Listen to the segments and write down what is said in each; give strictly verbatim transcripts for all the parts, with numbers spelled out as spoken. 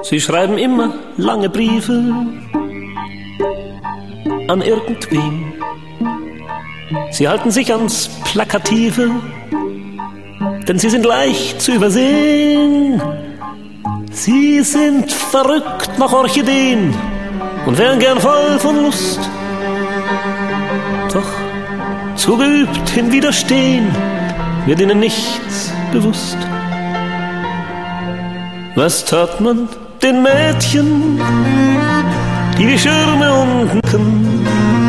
Sie schreiben immer lange Briefe an irgendwen. Sie halten sich ans Plakative, denn sie sind leicht zu übersehen. Sie sind verrückt nach Orchideen und wären gern voll von Lust. Doch zu geübt im Widerstehen wird ihnen nichts bewusst. Was tat man den Mädchen, die wie Schirme unten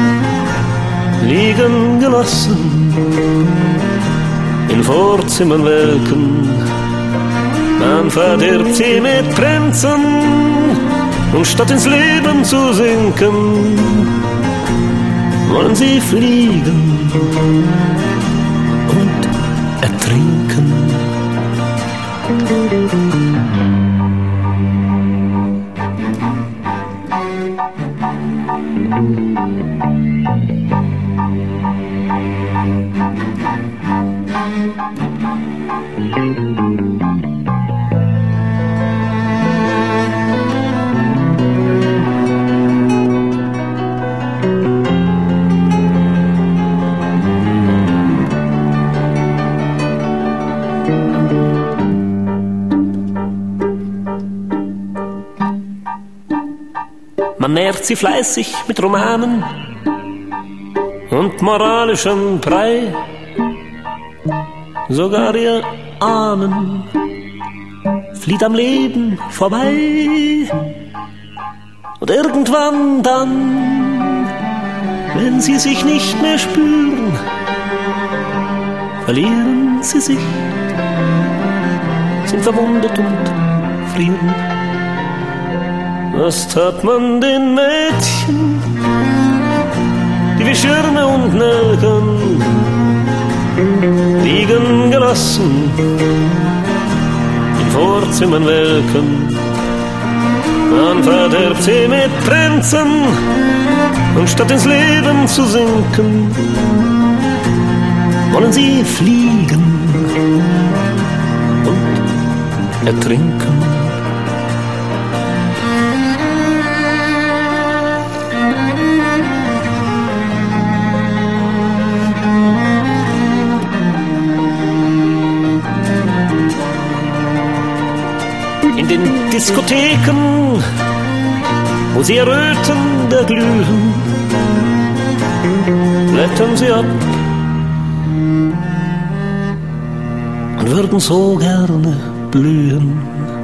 liegen gelassen, in Vorzimmern welken? Man verdirbt sie mit Prinzen, und statt ins Leben zu sinken, wollen sie fliegen und ertrinken. Man nährt sie fleißig mit Romanen und moralischem Brei. Sogar ihr Ahnen flieht am Leben vorbei. Und irgendwann dann, wenn sie sich nicht mehr spüren, verlieren sie sich, sind verwundet und frieren. Was tat man den Mädchen, die wie Schirme und Nelken liegen gelassen, in Vorzimmern welken? Man verderbt sie mit Prinzen, und statt ins Leben zu sinken, wollen sie fliegen und ertrinken. In den Diskotheken, wo sie errötend erglühen, blättern sie ab und würden so gerne blühen.